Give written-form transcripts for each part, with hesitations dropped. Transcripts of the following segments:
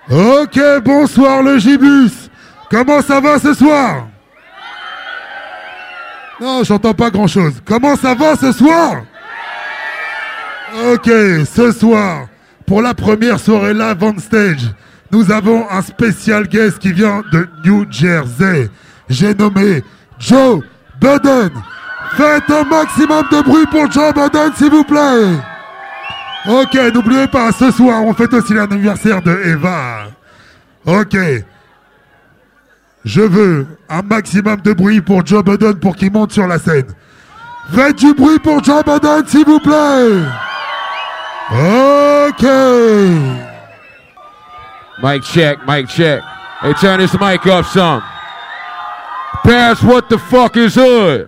Ok, bonsoir le Gibus. Comment ça va ce soir? Non, j'entends pas grand-chose. Comment ça va ce soir? Ok, ce soir, pour la première soirée live on stage, nous avons un spécial guest qui vient de New Jersey. J'ai nommé Joe Budden. Faites un maximum de bruit pour Joe Budden, s'il vous plaît. Ok, n'oubliez pas, ce soir, on fête aussi l'anniversaire de Eva. Ok. Je veux un maximum de bruit pour Joe Budden pour qu'il monte sur la scène. Faites du bruit pour Joe Budden, s'il vous plaît. Ok. Mic check, mic check. Hey, turn this mic up some. Pass, what the fuck is hood?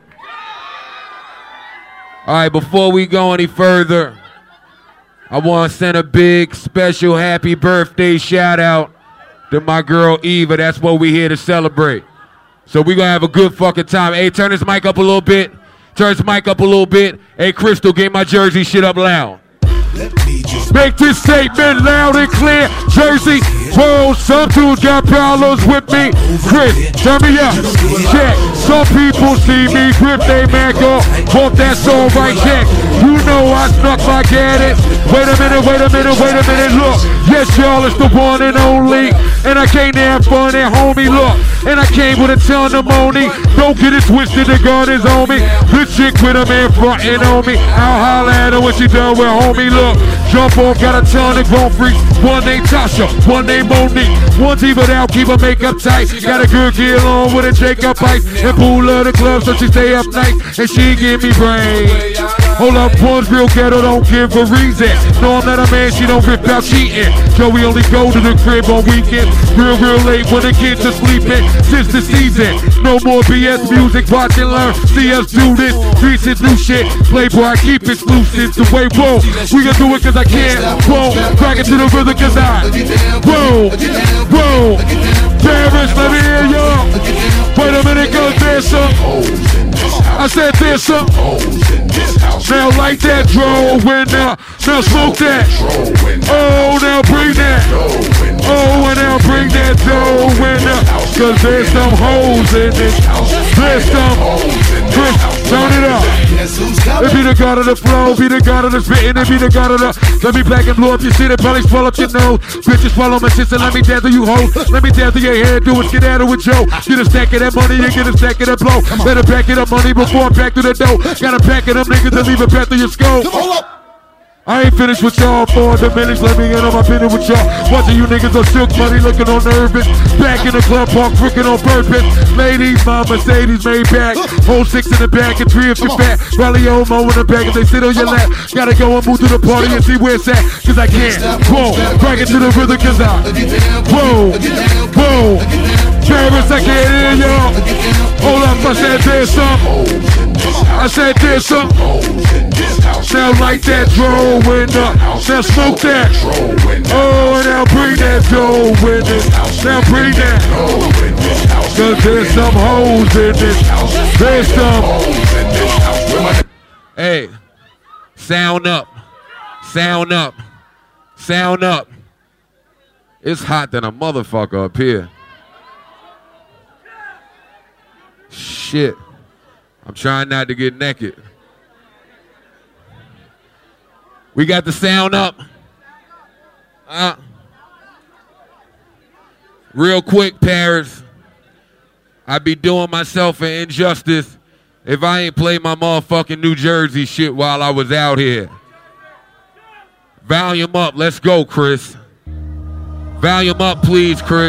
All right, before we go any further, I want to send a big, special happy birthday shout out to my girl Eva. That's what we here to celebrate. So we going to have a good fucking time. Hey, turn this mic up a little bit. Turn this mic up a little bit. Hey, Crystal, get my Jersey shit up loud. Make this statement loud and clear. Jersey, whoa, some dudes got problems with me. Chris, turn me up. Check. Some people see me grip they man go. Bump that song right, check. You know I snuck like at it. Wait a minute, look. Yes, y'all, it's the one and only. And I came to have fun and homie, look. And I came with a ton of money. Don't get it twisted, the gun is on me. The chick with a man frontin' on me. I'll holler at her when she done with homie, look. Jump off, got a ton of grown freaks. One named Tasha, one named Monique. One's even out, keep her makeup tight. Got a good kid on with a Jacob Ice. And pool of the club, so she stay up night. And she give me brain. Hold up, one's real ghetto, don't give a reason. No, I'm not a man, she don't rip out cheating. Joey only go to the crib on weekends. Real late when the kids are sleeping. Since the season, no more BS music, watch and learn. See us do this, streets is new shit. Playboy, I keep exclusive. The way, whoa, we gonna do it cause I can. Whoa, crack it to the rhythm cause I. Whoa, Paris, let me hear y'all. Wait a minute, cause there's some. I said there's some. Now light that drone window. Now smoke that. Oh, now bring that. Oh, and now bring that dough window. Cause there's some hoes in this. There's some. Chris, turn it up. It be the god of the flow, be the god of the spitting, it be the god of the. Let me black and blow up your shit and probably swallow up your nose. Bitches swallow my shit and let me dazzle you hoes. Let me dazzle your hair, do it, get at it with Joe. Get a stack of that money and get a stack of that blow. Better back it up money before I back to the dough. Gotta pack it up niggas and leave it back to your skull. I ain't finished with y'all for the minutes. Let me get on my business with y'all. Watching you niggas on silk money, looking on nervous. Back in the club, park freaking on purpose. Ladies, my Mercedes made back. Whole 6 in the back and 3 if you're fat. Rally Omo in the back if they sit on your lap. Gotta go and move to the party and see where it's at. Cause I can't. Whoa, crack it to the rhythm cause I. Whoa. Paris, I can't hear y'all. Hold up, I said there's some. I said there's some. Now light that drone window. Now smoke that. Oh, and now bring that dough with it. Now bring that. Cause there's some hoes in this. There's some. Hey, sound up. Sound up. Sound up. It's hot than a motherfucker up here. Shit. I'm trying not to get naked. We got the sound up. Real quick, Paris. I'd be doing myself an injustice if I ain't played my motherfucking New Jersey shit while I was out here. Volume up. Let's go, Chris. Volume up, please, Chris.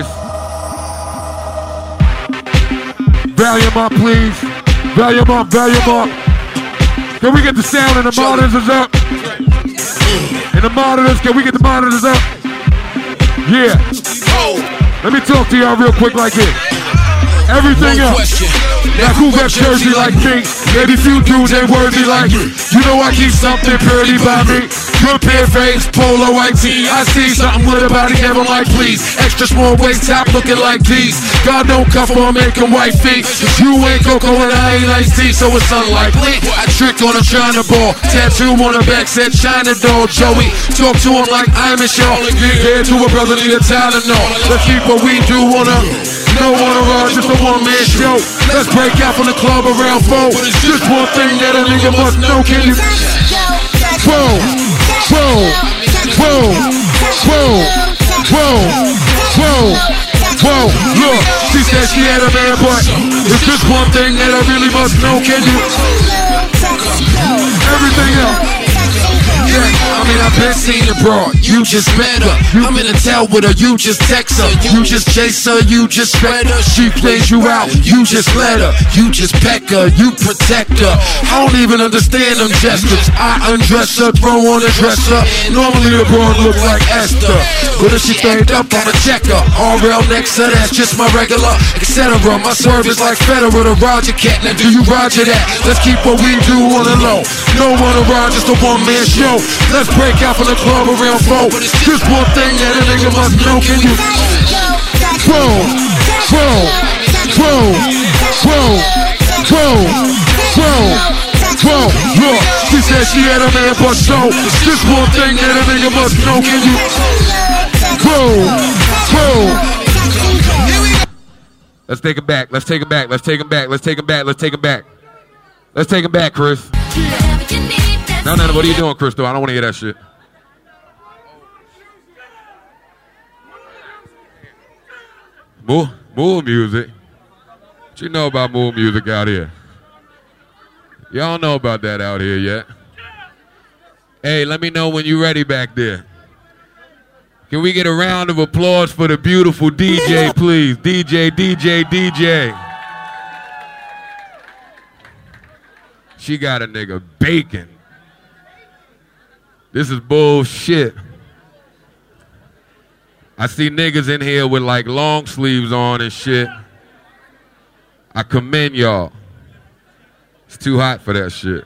Volume up, please. Volume up. Can we get the sound and the monitors up? And the monitors, can we get the monitors up? Yeah. Let me talk to y'all real quick like this. Everything up. Now who got Jersey like me? Maybe few dudes ain't worthy like me. You know I keep something pretty by me. Good pair face, polo white tee. I see something with a body never like please. Extra small waist top looking like these. God don't cover on making white feet. You ain't Coco and I ain't Ice T, so it's unlikely. I tricked on a China ball. Tattoo on the back said China doll. Joey, talk to him like I'm a show. Get to a brother need a Tylenol. Let's keep what we do on a no one around, just a one-man show. Let's break out from the club around 4. Just one thing that a nigga must know. Can you? Whoa, whoa, whoa, whoa, whoa, whoa, whoa. Look, she said she had a man, but it's just one thing that I really must know. Can you? Everything else. Yeah, I mean, I've been seen abroad, you just met her. I'm in a towel with her, you just text her. You just chase her, you just spread her. She plays you out, you just let her. You just peck her, you protect her. I don't even understand them gestures. I undress her, throw on a dresser. Normally the broad look like Esther, but if she turned up, I'ma check her. RL next to that's just my regular, etc. My service like Federer to Roger Cat. Now do you roger that? Let's keep what we do on the low. No one around, just a one-man show. Let's break out from the club around 4. Just one thing that a nigga must know. Can you? Whoa, whoa, whoa, whoa, whoa, whoa, whoa. Look, she said she had a man, but so just one thing that a nigga must know. Can you? Whoa, whoa. Let's take it back. Let's take it back. Let's take it back. Let's take it back. Let's take it back. Let's take it back, Chris. No, what are you doing, Crystal? I don't want to hear that shit. Mood music? What you know about mood music out here? Y'all know about that out here yet? Hey, let me know when you're ready back there. Can we get a round of applause for the beautiful DJ, please? DJ. She got a nigga baking. This is bullshit. I see niggas in here with like long sleeves on and shit. I commend y'all. It's too hot for that shit.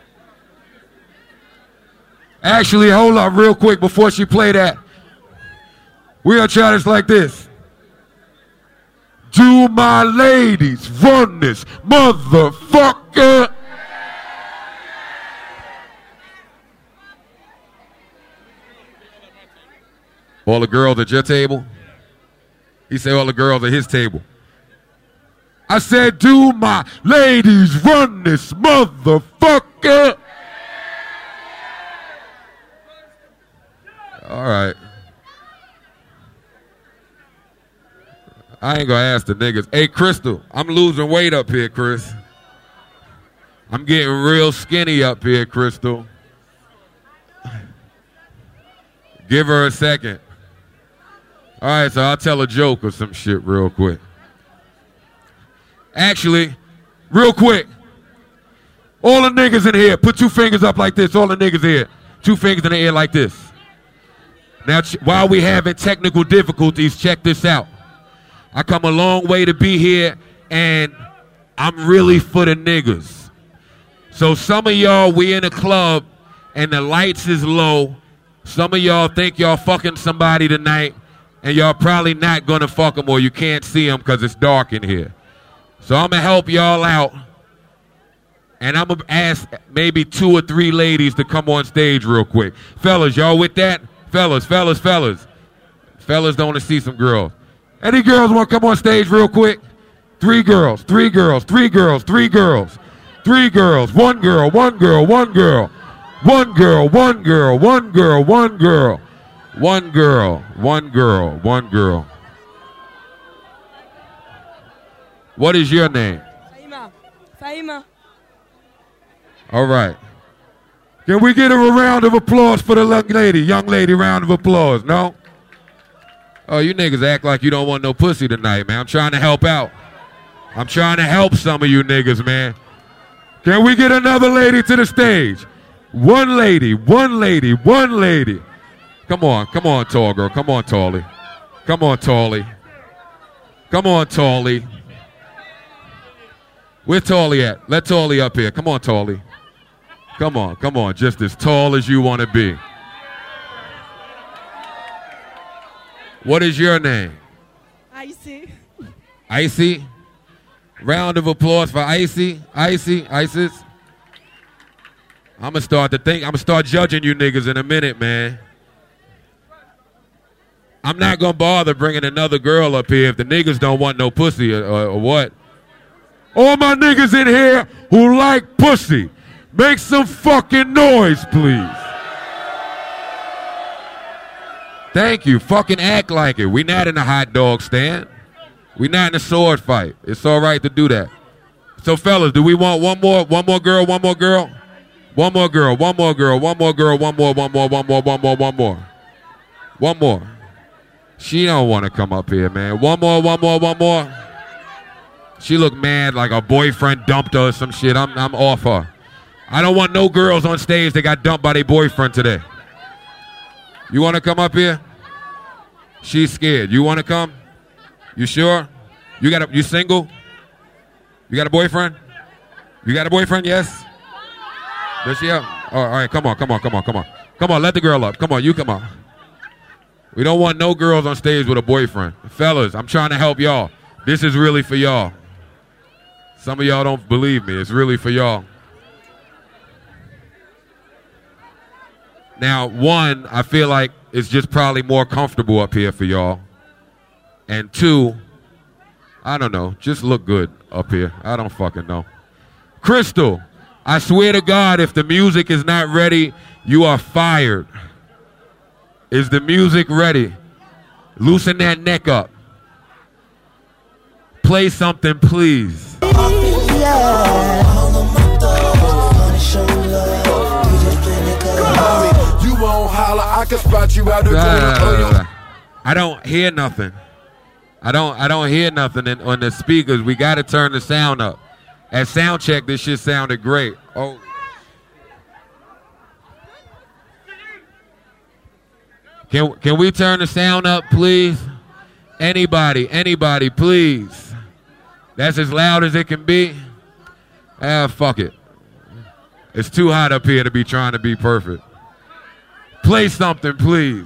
Actually, hold up real quick before she play that. We're gonna try this like this. Do my ladies run this motherfucker? All the girls at your table? He said all the girls at his table. I said, do my ladies run this motherfucker? All right. I ain't gonna ask the niggas. Hey, Crystal, I'm losing weight up here, Chris. I'm getting real skinny up here, Crystal. Give her a second. All right, so I'll tell a joke or some shit real quick. Actually, real quick, all the niggas in here, put 2 fingers up like this, all the niggas here. 2 fingers in the air like this. Now, while we having technical difficulties, check this out. I come a long way to be here, and I'm really for the niggas. So some of y'all, we in a club, and the lights is low. Some of y'all think y'all fucking somebody tonight, and y'all probably not gonna fuck them or you can't see them because it's dark in here. So I'm gonna help y'all out, and I'm gonna ask maybe 2 or 3 ladies to come on stage real quick. Fellas, y'all with that? Fellas. Fellas don't want to see some girls. Any girls want to come on stage real quick? 3 girls. 1 girl. 1 girl. 1 girl. 1 girl. 1 girl. 1 girl. 1 girl. 1 girl. 1 girl. 1 girl. 1 girl. 1 girl. What is your name? Fahima. All right. Can we get a round of applause for the young lady? Round of applause. No? Oh, you niggas act like you don't want no pussy tonight, man. I'm trying to help out. I'm trying to help some of you niggas, man. Can we get another lady to the stage? 1 lady. 1 lady. 1 lady. Come on, tall girl. Come on, Tally. Come on, Tally. Come on, Tally. Where Tally at? Let Tally up here. Come on, Tally. Come on. Just as tall as you want to be. What is your name? Icy. Icy? Round of applause for Icy. Isis. I'm gonna start judging you niggas in a minute, man. I'm not gonna bother bringing another girl up here if the niggas don't want no pussy or what. All my niggas in here who like pussy, make some fucking noise, please. Thank you. Fucking act like it. We not in a hot dog stand. We not in a sword fight. It's all right to do that. So, fellas, do we want one more girl? One more girl? One more girl. One more girl. One more girl. One more. One more. She don't want to come up here, man. One more. She look mad like her boyfriend dumped her or some shit. I'm off her. I don't want no girls on stage that got dumped by their boyfriend today. You want to come up here? She's scared. You want to come? You sure? You single? You got a boyfriend? You got a boyfriend? Yes? Does she have? Oh, all right, come on. Come on, let the girl up. Come on, you come on. We don't want no girls on stage with a boyfriend. Fellas, I'm trying to help y'all. This is really for y'all. Some of y'all don't believe me. It's really for y'all. Now, one, I feel like it's just probably more comfortable up here for y'all. And two, I don't know, just look good up here. I don't fucking know. Crystal, I swear to God, if the music is not ready, you are fired. Is the music ready? Loosen that neck up. Play something, please. I can spot you out the I don't hear nothing. I don't hear nothing on the speakers. We got to turn the sound up. At sound check, this shit sounded great. Oh. Can we turn the sound up, please? Anybody, please. That's as loud as it can be. Fuck it. It's too hot up here to be trying to be perfect. Play something, please.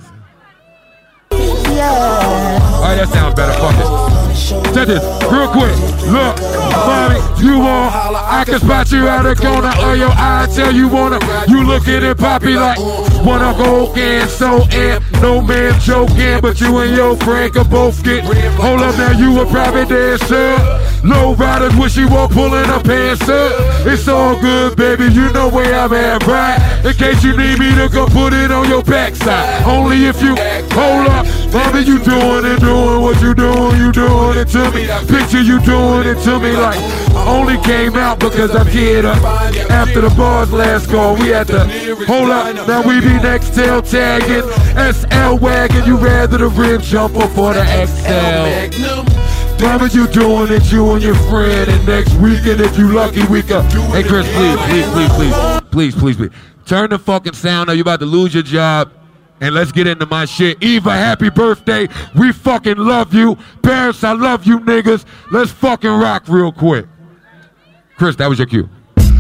All right, that sounds better. Fuck it. Check this real quick. Look, mommy, you want? I can spot you out the corner of your eye. Tell you wanna. You looking at Poppy like wanna go again. So no man joking, but you and your friend can both get. Hold up now, you a private dancer. Low riders wish you were pulling her pants up. It's all good, baby. You know where I'm at, right? In case you need me to go put it on your backside. Only if you hold up, mommy, you doing what you doing it to me. Picture you doing it to me like only came out because I'm geared up. After the bars last call, we had to hold up. Now we be next tail tagging SL wagon. You rather the rim jumper for the XL. Mama, you doing it, you and your friend, and next weekend, if you lucky, we can. Hey, Chris, please. Turn the fucking sound up. You about to lose your job, and let's get into my shit. Eva, happy birthday. We fucking love you. Parents, I love you, niggas. Let's fucking rock real quick. Chris, that was your cue.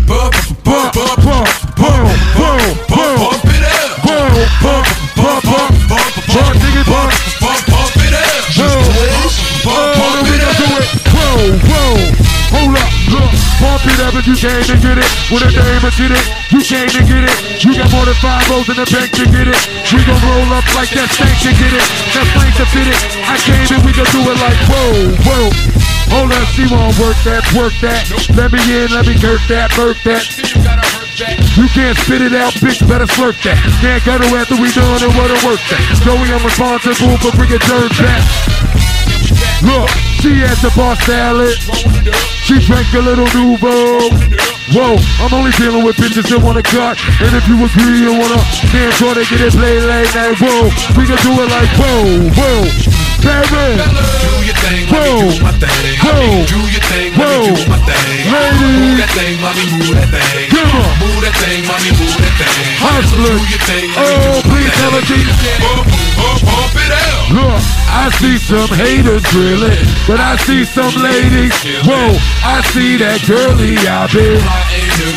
Hold up, look, pump it up if you came to get it. With a name and shit it, you came to get it. You got more than 5 O's in the bank to get it. We gon' roll up like that stank to get it. That flank to fit it. I came and we gon' do it like whoa. Hold up, she won't work that. Let me in, let me hurt that. You can't spit it out, bitch, better slurp that. Can't go to after we done and what a work that. Joey, I'm responsible for bringing dirt back. Look, she had the bar salad. She drank a little Nuvo. Whoa, I'm only dealing with bitches that wanna cut. And if you agree and wanna dance or they get it play late night, whoa, we can do it like whoa. Baby, do your thing, mommy, do my thing. Do your thing, mommy, do my thing. Move that thing, mommy, move that thing. Move that thing, mommy, move that thing. Hustler, do your thing, oh, please tell her pump it out. Look, I see some haters drilling, but I see some ladies. Whoa, I see that girly out there.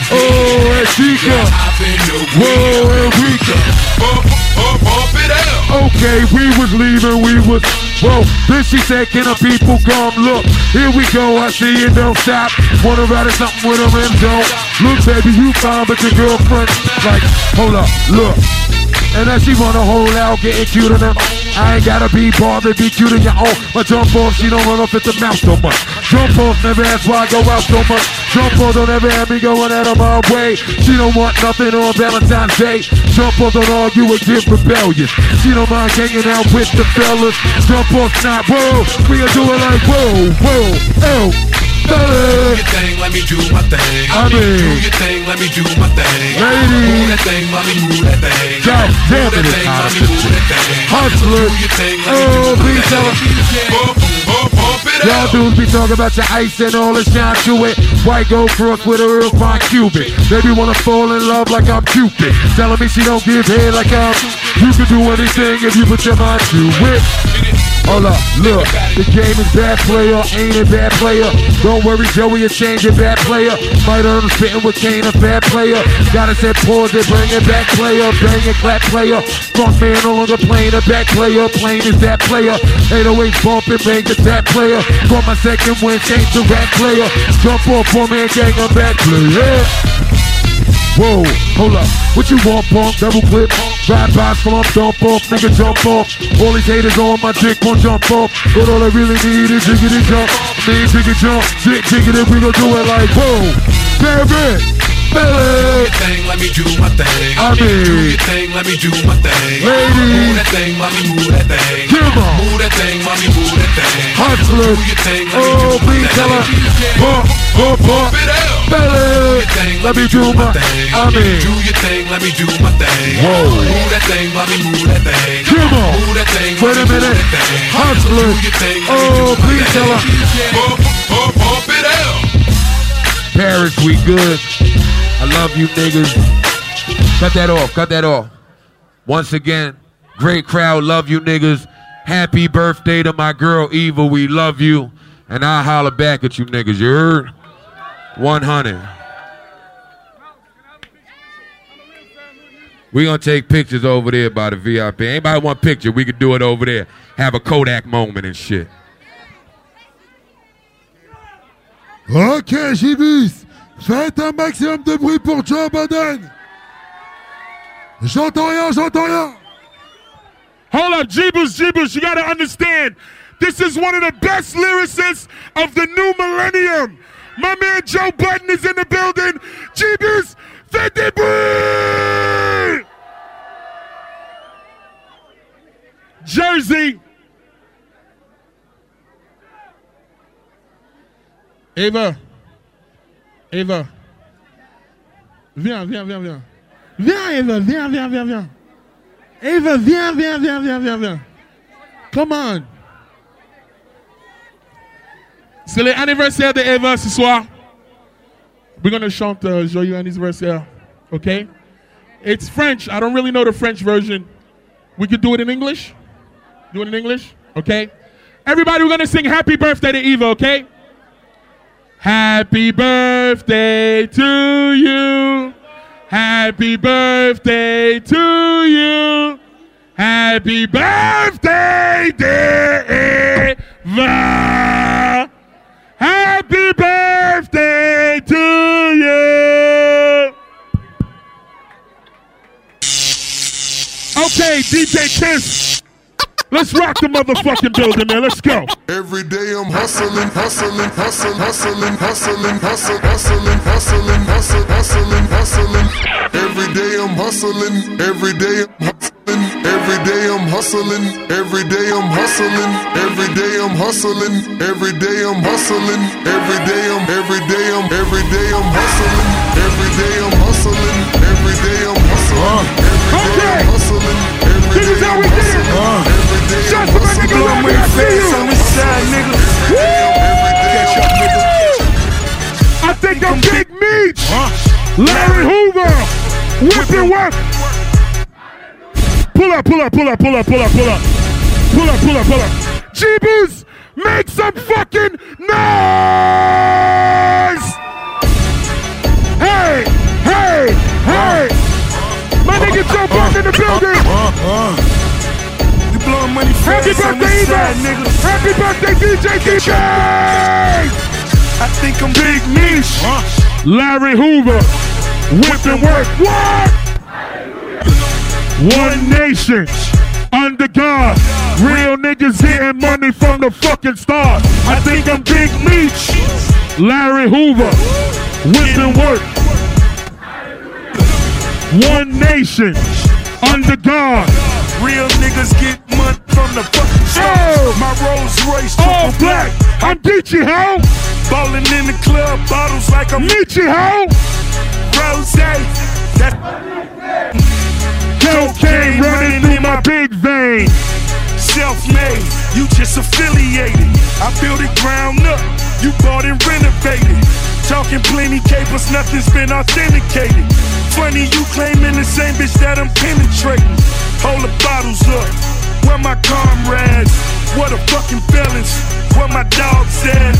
Oh, and Chica. Whoa, and Rika. Pump it out. Okay, we was leaving, we was, whoa. Then she said, can the people come look? Here we go, I see you, don't stop. Wanna ride something with a rim, don't. Look, baby, you fine, but your girlfriend, like, hold up, look. And then she wanna hold out, getting cuter than I ain't gotta be bothered, be cute in your own. But jump off, she don't run off at the mouth so much. Jump off, never ask why I go out so much. Jump off, don't ever have me going out of my way. She don't want nothing on Valentine's Day. Jump off, don't argue and get rebellious. She don't mind hanging out with the fellas. Jump off, not whoa. We gonna do it like whoa, whoa, oh. Do your thing, let me do my thing. Do your thing, let me do my thing. Move that thing, mommy, move that thing. God damn it, thing, mommy, move that thing. Hustler. Do your thing, let me do my thing. Pump it y'all out. dudes be talking about your ice and all the shine to it. White gold cross with a real fine Cuban. Baby wanna fall in love like I'm Cupid. Telling me she don't give head like I'm. You can do anything if you put your mind to it. Hold up, look, the game is bad player, ain't a bad player. Don't worry, Joey, you change a bad player. Might earn spitting with Kane, a bad player. Gotta set pause and bring it back player. Bang and clap player. Front man no longer playing a back player. Playing is that player. 808 bumping, bang the tap player. For my second win, change the rap player. Jump off for me and gang, I'm back player. Whoa, hold up, what you want, punk, double clip, ride by, slump, dump off, nigga jump off, all these haters on my dick won't jump off, but all I really need is jiggity jump, jiggity jump, jiggity, we gon' do it like, whoa, baby, Do your thing, let me do my thing. Do your thing, let me do my thing. Move that thing, mommy, move that thing. Move that thing, mommy, move that thing. Hustler, do your thing, let me do please tell her, pump it out. Do your thing, let me do my thing. Do your thing, let me do my thing. Move that thing, mommy, move that thing. Move that thing, wait a minute, Hustler, do your thing, please tell her, pump it out. Paris, we good. I love you niggas. Cut that off, cut that off. Once again, great crowd, love you niggas. Happy birthday to my girl Eva, we love you. And I'll holler back at you niggas, you heard? 100. We gonna take pictures over there by the VIP. Anybody want a picture, we could do it over there. Have a Kodak moment and shit. Ok, Gibus, faites un maximum de bruit pour Joe Budden. J'entends rien, j'entends rien. Hold up, Jeebus, you gotta understand, this is one of the best lyricists of the new millennium. My man Joe Budden is in the building. Jeebus, faites des bruits! Jersey. Eva. Viens. Viens, Eva, viens. Eva, viens. Come on. C'est l'anniversaire de Eva ce soir. We're going to chant Joyeux anniversaire, okay? It's French. I don't really know the French version. We could do it in English? Do it in English? Okay? Everybody, we're going to sing happy birthday to Eva, okay? Happy birthday to you. Happy birthday to you. Happy birthday, dear Eva. Happy birthday to you. Okay, DJ Kiss. Let's rock the motherfucking building, man. Let's go. Every day I'm hustling. Every day I'm hustling. Every day I'm hustling. Every day I'm hustling. Every day I'm hustling. Every day I'm hustling. Every day I'm hustling. Every day I'm hustling. Every day I'm hustling. Every day I'm hustling. Every day I'm hustling. This is how we did it. Shots for my nigga Larry, I see you. I think I'm Big Meat. Larry Hoover. Whipping work. Pull up. Jeebus, make some fucking noise. Hey. My nigga Joe Budden in the building. money Happy birthday, Eva! Happy birthday, DJ DJ! I think I'm Big Meech. Larry Hoover, whip and work. What? One nation, under God. Real niggas getting money from the fucking start. I think I'm Big Meech. Larry Hoover, whip and work. One nation, under God. Real niggas get money from the fucking start. Oh. My Rolls Royce, All black. I'm Geechee Ho. Ballin' in the club, bottles like I'm Geechee Ho. Rosé. That's cocaine running through my big vein. Self-made, you just affiliated. I built it ground up, you bought and renovated. Talking plenty capers, nothing's been authenticated. Funny you claiming the same bitch that I'm penetrating. Hold the bottles up, where my comrades? What a fucking felons, where my dogs at?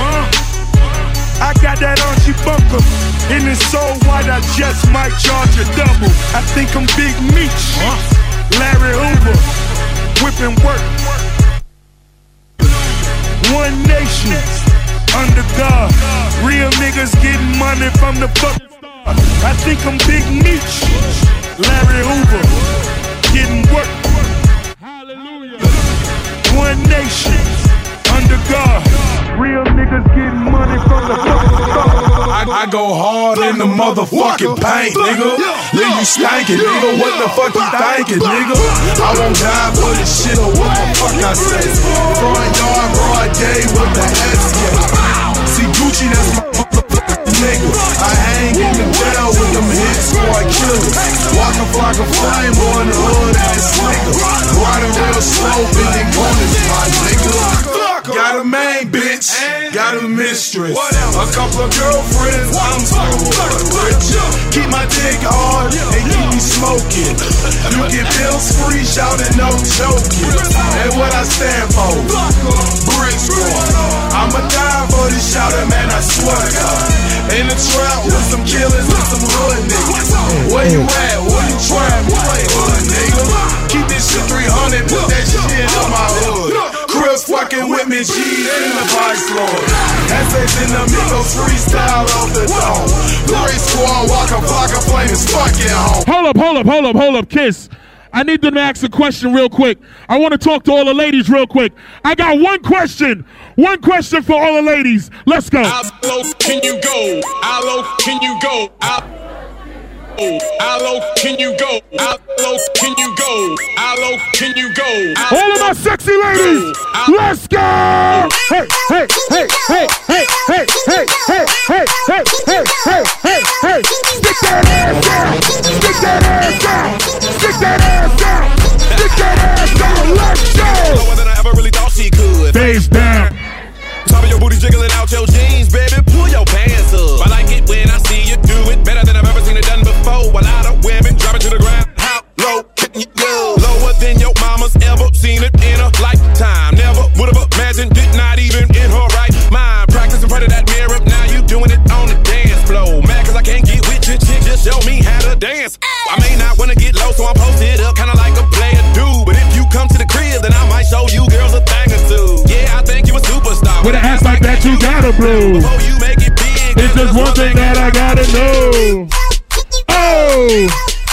I got that Archie Bunker, and it's so white I just might charge a double. I think I'm Big Meech, Larry Hoover, whipping work. One nation, under God. Real niggas getting money from the fucking start. I think I'm Big Meech, Larry Hoover, getting work. Hallelujah. One nation, under God. Real niggas getting money from the fucking start. I go hard in the motherfucking paint, nigga. Leave you stankin', nigga. What the fuck you thinking, nigga? I won't die for this shit or what the fuck I say. Front yard, broad day with the escape. See Gucci, that's my motherfucking nigga. I hang in the jail with them hit squad killers. Walking like a flame on the hood ass nigga. Riding real slow, bending corners, my nigga. Got a main bitch, got a mistress, a couple of girlfriends, I'm so rich. Keep my dick hard and keep me smoking. You get bills free, shouting no joking. And what I stand for, brick squad. I'ma die for this shouting, man, I swear to God. In the trap with some killers and some hood niggas. Where you at? Where you trying? Play hood, nigga. Keep this shit 300, put that shit on my hood. Chris fucking with me, G's in the vice lord. Essays in the Migos freestyle off the dome. Great squad, walking, flocking, flaming, fucking home. Hold up, Kiss. I need them to ask a question real quick. I want to talk to all the ladies real quick. I got one question. One question for all the ladies. Let's go. How low can you go? How low can you go? How low can you go? How low can you go? How low can you go? All of my sexy ladies, let's go! Hey, hey, hey, hey, hey, hey, hey, hey, hey, hey, hey, hey, hey, hey, stick that ass down, stick that ass down, stick that ass down, stick that ass down, let's go! Lower than I ever really thought she could. Face down. Top of your booty jiggling out your jeans, baby, pull your pants up. I like it when I see you do it better than I've ever seen it done before. A lot of women drop it to the ground. How low can you go? Lower than your mama's ever seen it in a lifetime. Never would've imagined it, not even in her right mind. Practice in front of that mirror, now you doing it on the dance floor. Mad cause I can't get with your chick, just show me how to dance. I may not wanna get low, so I'm posted up, kinda like a player dude. But if you come to the crib, then I might show you girls a thing or two. Yeah, I think you a superstar. With an ass like that, you gotta blow. Before you make it big, It's just one thing that I gotta know. Oh!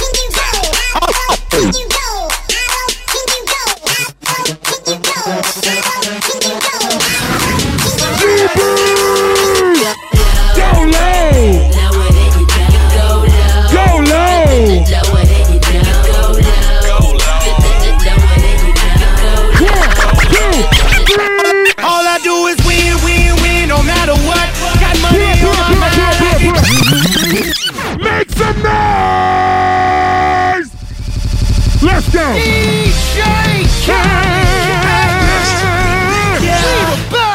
Go low! Go low! 1, 2, 3. All I do is win, win, win, no matter what. Got money on my mind. Make some noise! Let's go! DJ Khaled.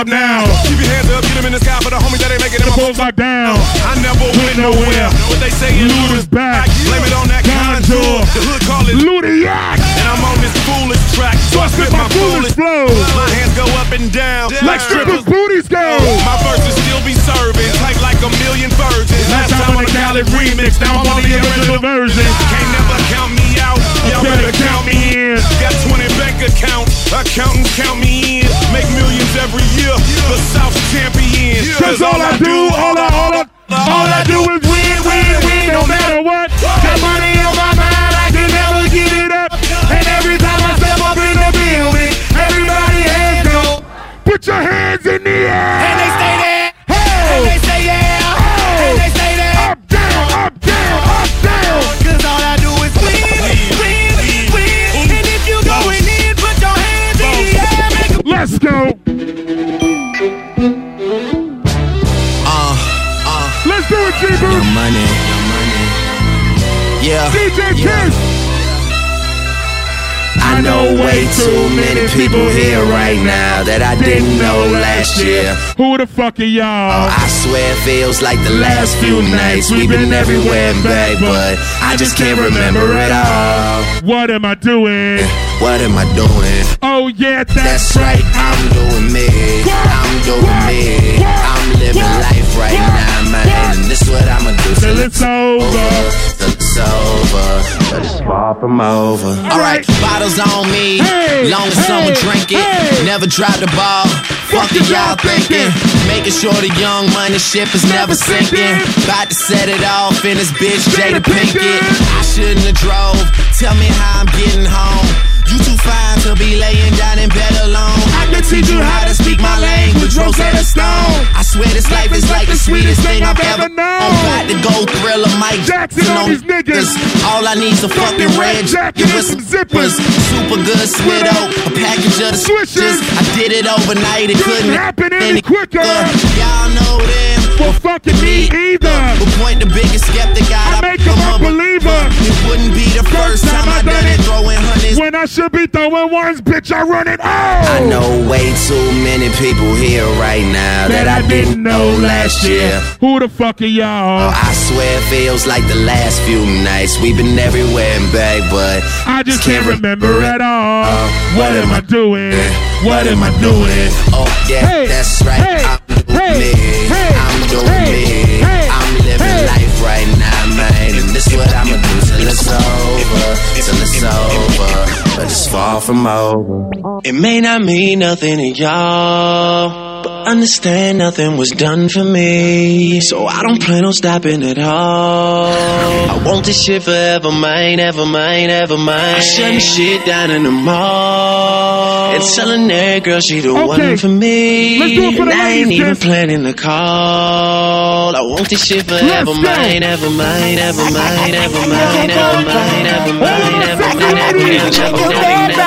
stop now. Keep your hands up, get them in the sky for the homies that ain't making them. The bulls locked down. I never went nowhere. What they say is Luda's back. Blame it on that contour. The hood call it Ludiac. And I'm on this foolish track. So I spit my foolish flow. My hands go up and down. Like strippers' booties go. My verses still be serving. Tight like a million virgins. Last time on the Khaled remix. Now I'm on the original version. Can't never count me out. Y'all better count me in. Got 20 bank accounts. Accountants count me in. Make millions every year. The South champion. Cause all I do is win, no matter what. Got money on my mind, I can never get it up. And every time I step up in the building, everybody hands go. Put your hands in the air. And they stay there. Hey. And they say yeah. Hey. And they stay there. Up, down, up, down, up, down. Cause all I do is win. And if you going in, put your hands in the air. Let's go. Let's do it, G-Boo. Your money. Yeah. DJ Kiss. I know way too many people here right now that I didn't know last year. Who the fuck are y'all? I swear it feels like the last few nights we've been everywhere and back, but I just can't remember it all. What am I doing? What am I doing? Oh yeah, That's right, I'm doing me. I'm doing me. I'm living life right now, man, and this is what I'ma do till it's over. Till it's over, but it's far from over. Alright, bottles on me. Long as someone drink it. Never drop the ball. Fuck it, y'all thinking. Making sure the young money ship is never sinking. About to set it off in this bitch, Jada Pinkett. I shouldn't have drove. Tell me how I'm getting home. You too fine to be laying down in bed alone. I can teach you how to speak my language, Rosetta Stone. I swear this life is like the sweetest thing I've ever known. Got to go Thriller, Mike Jackson on these niggas. All I need's a fucking red jacket with some zippers. Super good Swiddo, a package of the switches. I did it overnight, it couldn't happen any quicker. Y'all know them. Well, fucking me either. But point the biggest skeptic out. I make him a believer. It wouldn't be the first time I done it throwing hundreds. When I should be throwing ones, bitch, I run it all. I know way too many people here right now that I didn't know last year. Who the fuck are y'all? I swear it feels like the last few nights we've been everywhere and back, but I just can't remember at all. What am I doing? What am I doing? Oh yeah, that's right. I'm doing me. I'm doing me. I'm living life right now, man, and this is what I'ma do till it's over, till it's over, but it's far from over. It may not mean nothing to y'all, but understand nothing was done for me, so I don't plan on stopping at all. I want this shit forever, mine, ever mine, ever mine. I shutting shit down in the mall and telling that girl she the one for me. Let's do it for the and I ain't ladies, even Chris. planning the call. I want this shit forever, mine, ever mine, ever mine, ever mine, ever mine, ever mine, ever mine, ever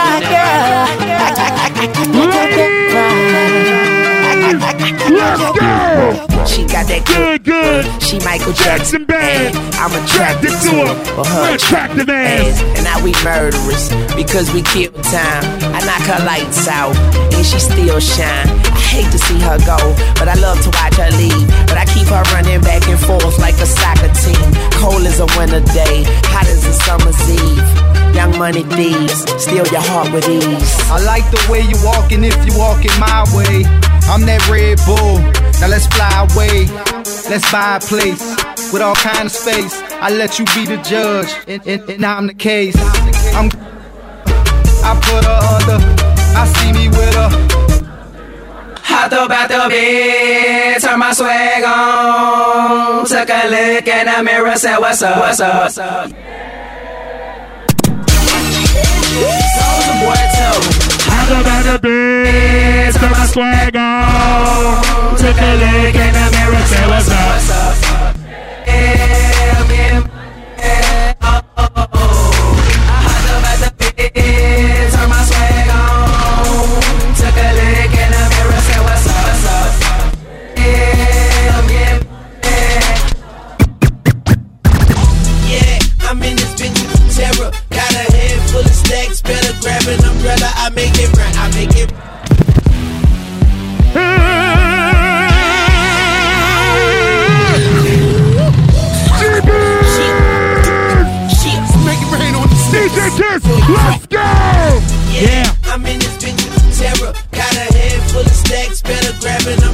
Let's go! She got that good. She Michael Jackson bad. I'm attracted to her for her attractive ass. And now we murderers because we kill time. I knock her lights out and she still shine. I hate to see her go, but I love to watch her leave. But I keep her running back and forth like a soccer team. Cold as a winter day, hot as a summer's eve. Young money thieves, steal your heart with ease. I like the way you walking if you walking my way. I'm that Red Bull, now let's fly away. Let's buy a place with all kind of space. I let you be the judge, and I'm the case. I put her under, I see me with her. Hopped up out the bed, turn my swag on. Took a look in the mirror, said what's up, what's up, what's up. Soulja Boy too. Hopped up out the bed, turn my swag on. Took a look in the mirror, said what's up, what's up. Turn my swag on. Took a look in the mirror, said what's up, what's up. Yeah, I'm in this bitch with terror. Got a head full of stacks, better grab an umbrella. I make it right, I make it.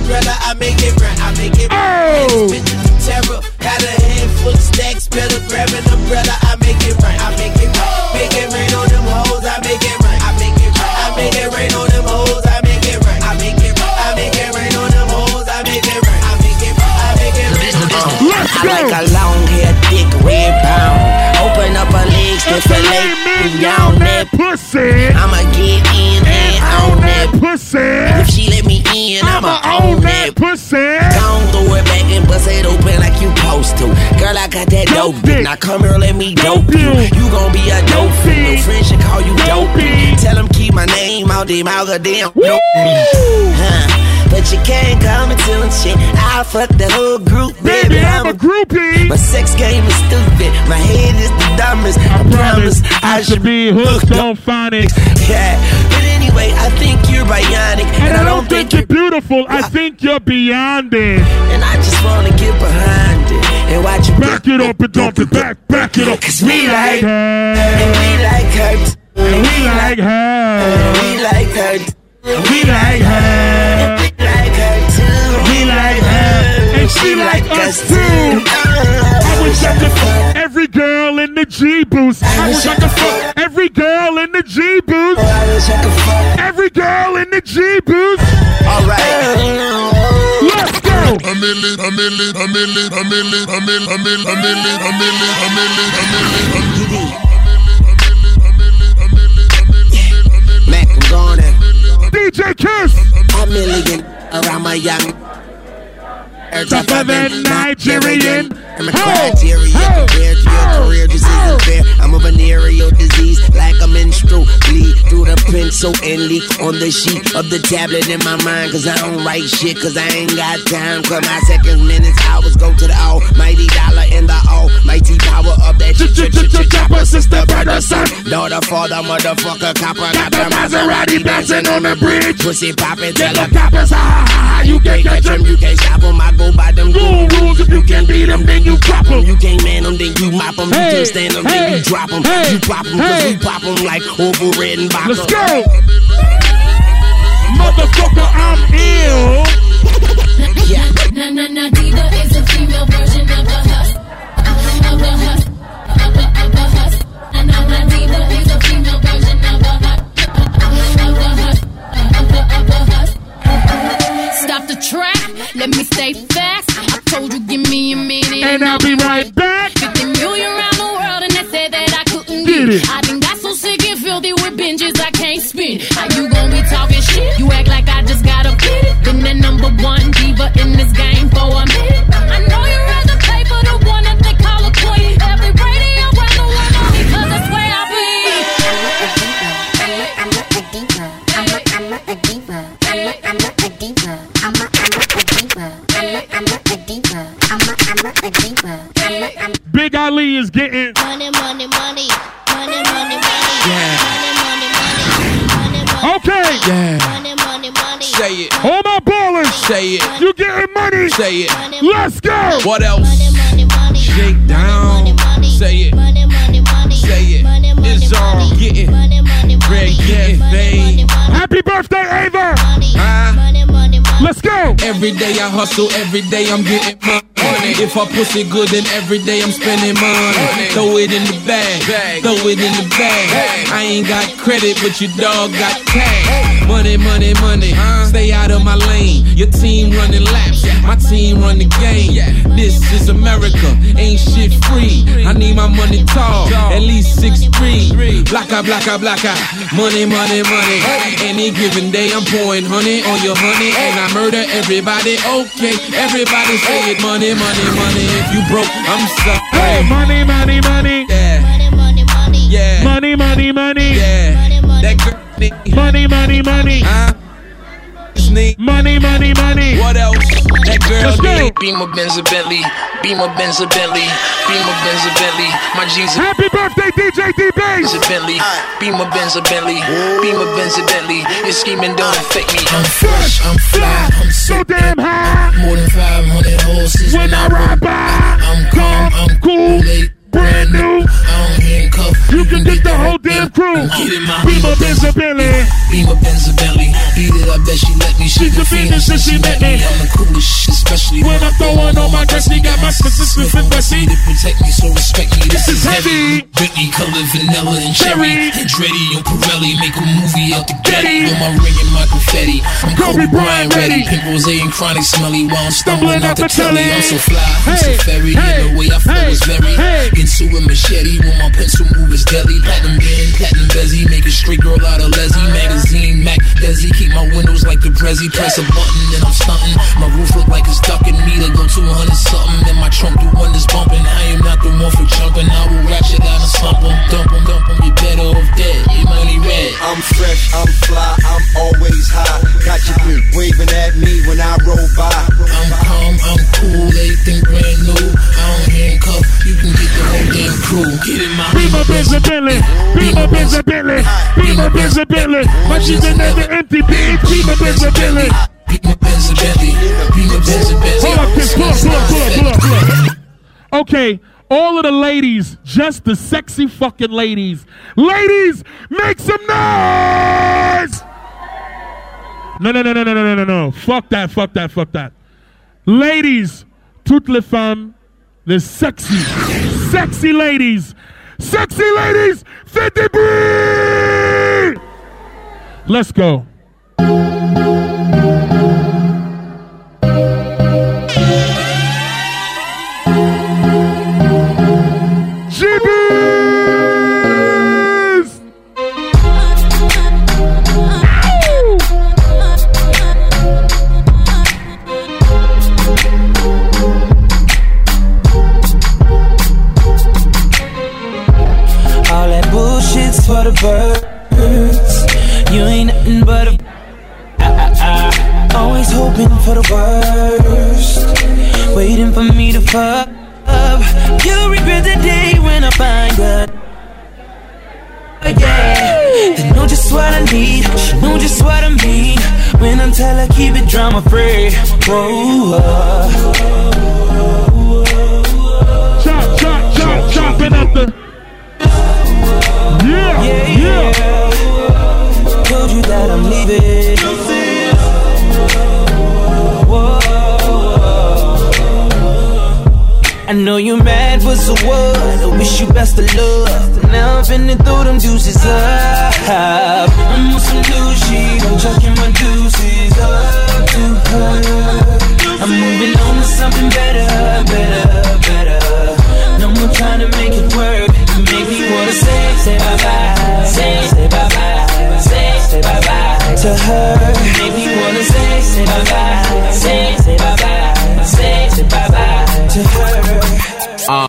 umbrella, I make it rain. I make it rain. This bitch is terror. Got a handful of stacks, better grab an umbrella. I make it rain. I make it rain. Make it rain on them hoes. I make it rain. I make it rain. I make it rain on them hoes. I make it rain. I make it rain. I make it rain on them hoes. I make it rain. I make it rain. I make it rain. Let's go. I like a long hair, thick red pound. Open up her legs, then fillet me on that pussy. I'ma get in and on that pussy. If she let me in, I'ma own that pussy. Gon' throw it back and bust it open like you supposed to. Girl, I got that dope dick. Now come here, let me dope you. You gon' be a dope fiend. No friend should call you dopey. Tell them keep my name out their mouth, goddamn dope me. But you can't come and tell them shit. I'll fuck the whole group, baby. I'm a groupie. My sex game is stupid. My head is the dumbest. I promise I should be hooked on phonics. Yeah. But anyway, I think you're bionic. And I don't think you're beautiful. I think you're beyond it. And I just wanna get behind it and watch you back it up and dump it back it up. Cause we like her. And we like her. And we like her. And we like her. And we like her. We like her, and she like us too. I wish I could fuck every girl in the G-Boost. I wish I could fuck every girl in the G-Boost. I wish I could fuck every girl in the G-Boost. Alright, let's go. Mac, I'm going in. DJ Kiss. A million around my young. Tougher than Nigerian. I'm a criteria compared to your career, this isn't fair. I'm a venereal disease, like a menstrual bleed through the pencil and leak on the sheet of the tablet in my mind. Cause I don't write shit, cause I ain't got time. Cause my seconds, minutes, hours go to the almighty dollar and the almighty power of that chopper. Sister, brother, son, daughter, father, motherfucker, copper. Got the Maserati bouncing on the bridge. Pussy poppin', tell the coppers, you can't catch them, you can't stop them. I go by them goon rules. If you can't beat them, then you drop them. You can't man them, then you mop them. You can't stand them, then you drop them. You pop them, cause we pop them like over red and vodka. Let's go! Motherfucker, I'm ill. Yeah. Na diva is a female version of a husk. Of a husk. Of a husk. Na diva is a female version of a husk. Of a husk. Of a husk. Stop the track, let me stay fast. I told you, give me a minute, and I'll be right back. 50 million around the world, and they said that I couldn't get it. I done got so sick and filthy with binges I can't spin. How you gon' be talking shit? You act like I just got a bit. Been the number one diva in this game for a minute. I know you'd rather pay for the one that they call a queen. Every radio around the world, because that's where I be. Big Ali is getting money, money, money, money, money, money. Yeah. Money, money, money. Okay. Yeah. Money, money, money. Say it. All my ballers. Say it. You getting money. Say it. Let's go. What else? Shake down. Say it. Say it. It's all getting red, getting vain. Happy birthday, Ava. Let's go. Every day I hustle, every day I'm getting money. If I pussy good, then every day I'm spending money. Throw it in the bag, throw it in the bag. I ain't got credit, but your dog got cash. Money, money, money. Stay out of my lane. Your team running laps, my team run the game. This is America, ain't shit free. I need my money tall, at least 6'3". Blacka, blacka, blacka. Money, money, money. Any given day I'm pouring honey on your honey, and I murder everybody. Okay, everybody say it. Money, money, money. If you broke, I'm sorry. Hey, money, money, money. Yeah. Yeah. Money, money, money. Yeah. That girl. Money, money, money. Money, money, money. What else? That girl need Beamer, Benz, a Bentley. Beamer, Benz, a Bentley. Beamer, Benz, a Bentley. My G's. Happy birthday, DJ D-Bass. Benz, a Bentley. Beamer, Benz, a Bentley. Beamer, Benz, a Bentley. You're scheming, don't affect me. I'm fresh, I'm fly, I'm so damn high. More than 500 horses when I ride by. I'm calm, I'm cool. Brand new. I don't handcuff. You can get the whole damn crew. Beamer Benz a Bentley. Beamer Benz a Bentley. Beat it, I bet she let me. She's a fiend since she met me. I'm the coolest shit, especially when I'm throwing on my destiny. Got my Smith and Wessie to protect me, so respect me. This is heavy. Bentley colored vanilla and cherry. Andretti and Pirelli make a movie out the Getty. With my ring and my confetti. I'm Kobe Bryant ready. Pink rose and chronic smelly while I'm stumbling out the telly. I'm so fly, I'm so fairy. The way I flow is very. Into a machete when my pencil move is deadly. Platinum band, platinum bezzy. Make a straight girl out of Leslie. Magazine, Mac, Desi. Keep my windows like the Prezi. Press a button and I'm stunting. My roof look like it's ducking me to go 200 something. And my trunk do wonders bumping. I am not the one for jumping. I will ratchet out and slump em. Dump em, you better off dead. Your money red. I'm fresh, I'm fly, I'm always high. Got your bitch waving at me when I roll by. I'm calm, I'm cool, everything brand new. I don't handcuff, you can get the whole damn crew. Get in my Beamer Benz a Bentley. Beamer Benz a Bentley. Beamer Benz a Bentley. My shit's never empty. Beamer Benz a Bentley. Beamer Benz a Bentley. Beamer Benz a Bentley. Hold up, this pull up. Okay, all of the ladies, just the sexy fucking ladies. Ladies, make some noise! No. Fuck that. Ladies, toutes les femmes, les sexy ladies. Sexy ladies, faites des bruit! Let's go. For the birds, you ain't nothing but a always hoping for the worst, waiting for me to fuck up. You'll regret the day when I find her. Yeah, they know just what I need, she know just what I mean. When I tell her keep it drama free. Chopping up the. Yeah. Told you that I'm leaving. Whoa. I know you mad, but so what? I wish you best of luck. Now I'm finna throw them deuces up. I'm on some new shit, I'm chucking my deuces up to her. I'm moving on to something better. No more trying to make it work. Make me wanna say bye-bye, say bye-bye, say bye-bye to her. Make me wanna say bye-bye, say bye-bye, say bye-bye to her.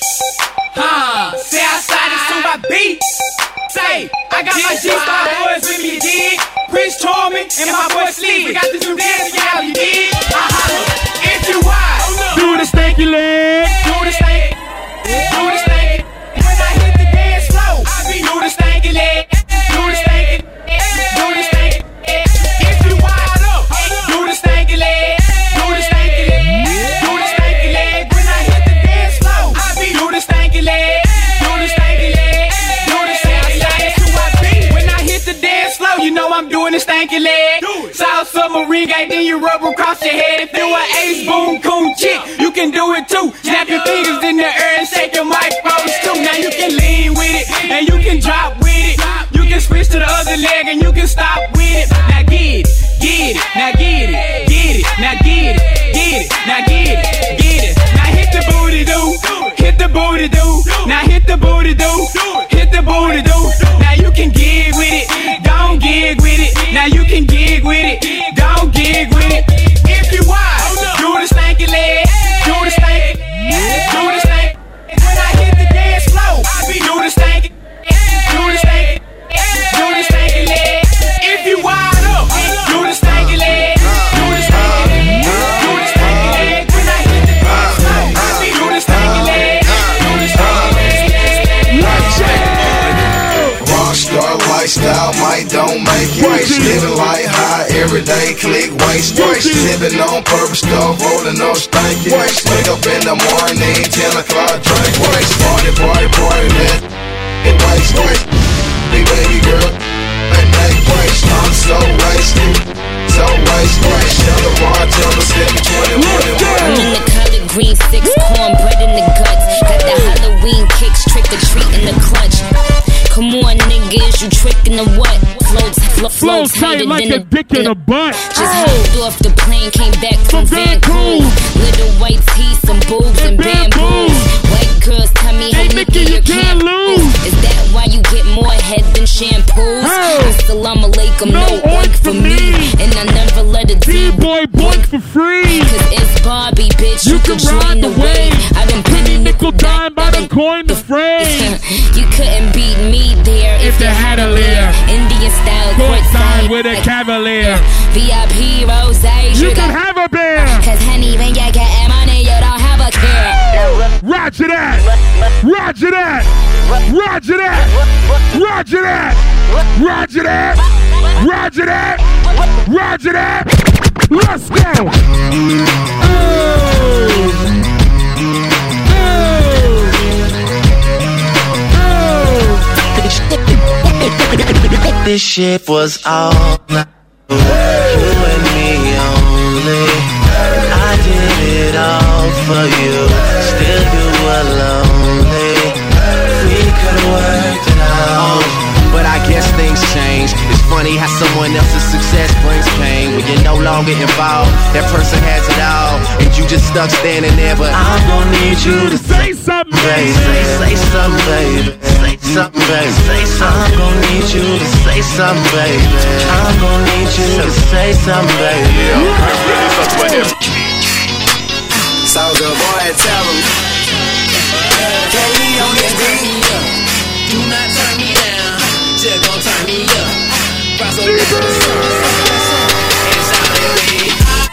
Say outside and to my beat. Say, I got my G-Star boys with me, you dig? Prince Charming and my boy Sleeve. We got this new dance, y'all, you dig? I holla, if you wise. Do the stanky leg. Do the stanky. Do the stanky. When I hit the dance floor, I be do the stanky leg. Do the stanky. Do the stanky. If you wild up, do the stanky leg. Do the stanky leg. Do the stanky leg. When I hit the dance floor, I be do the stanky leg. Do the stanky leg. Do the stanky leg. To my beat. When I hit the dance floor, you know I'm doing the stanky leg. South Submarine gang, then you rub across your head. If you an ace boom coon chick, you can do it too. Snap your fingers in the air and shake your microphones too. Now you can lean with it and you can drop with it. You can switch to the other leg and you can stop with it. Now get it, now get it, now get it, now get it. Now hit the booty do, hit the booty do. Now hit the booty do, hit the booty do. Now you can gig with it, don't gig with it. Now you can gig with it, don't gig with it. If you wild, do the stanky leg, do the stanky, do the stanky. When I hit the dance floor, I be do the stanky, do the stanky, do the stanky leg. If you wild up, do the stanky leg, do the stanky leg, do the stanky leg. When I hit the dance floor, I be do the stanky leg, do the stanky leg. Rockstar lifestyle, might don't make it. Living like high, everyday click, waste. Living on purpose, stuff, rolling on stanky. Wake up in the morning, 10 o'clock, drink. Party, let it waste. me, baby girl. And make place, I'm so wasted. So wasted. Tell the bartender, step 21. I'm in the collard green 6, cornbread in the guts. Got the Halloween kicks, trick or treat in the clutch. Come on, niggas, you tricking the what? Flow tight like a dick in a butt. Just hopped off the plane, came back from Vancouver. Little white teeth, some boobs and bamboos. White girls tell me, hey Nikki, you can't lose. Is that why you get more head than shampoos? Assalamu alaikum, no oink for me. And I never let a D-boy boink for free. Cause it's Barbie, bitch, you can join the wave. I've been penny nickel dime by the coin the phrase. You couldn't beat me there if you had a lair. Indian style courtside with a cavalier. VIP rose, you can have a beer. Cause honey, when you get money, you don't have a care. Roger that. Roger that. Roger that. Roger that. Roger that. Roger that. Roger that. Let's go. This shit was all you and me only. I did it all for you, still you were lonely. We could've worked it out, but I guess things change. It's funny how someone else's success brings pain. When you're no longer involved, that person has it all, and you just stuck standing there. But I'm gonna need you to say something, baby. Say something, baby. Say something, baby. Say something. I'm gonna need you to say something, baby. I'm gonna need you to say something, baby. Soulja Boy, tell him. Can we on this beat? Do not turn me down, just gon' turn me up. Cross over to the sun, and shout it with.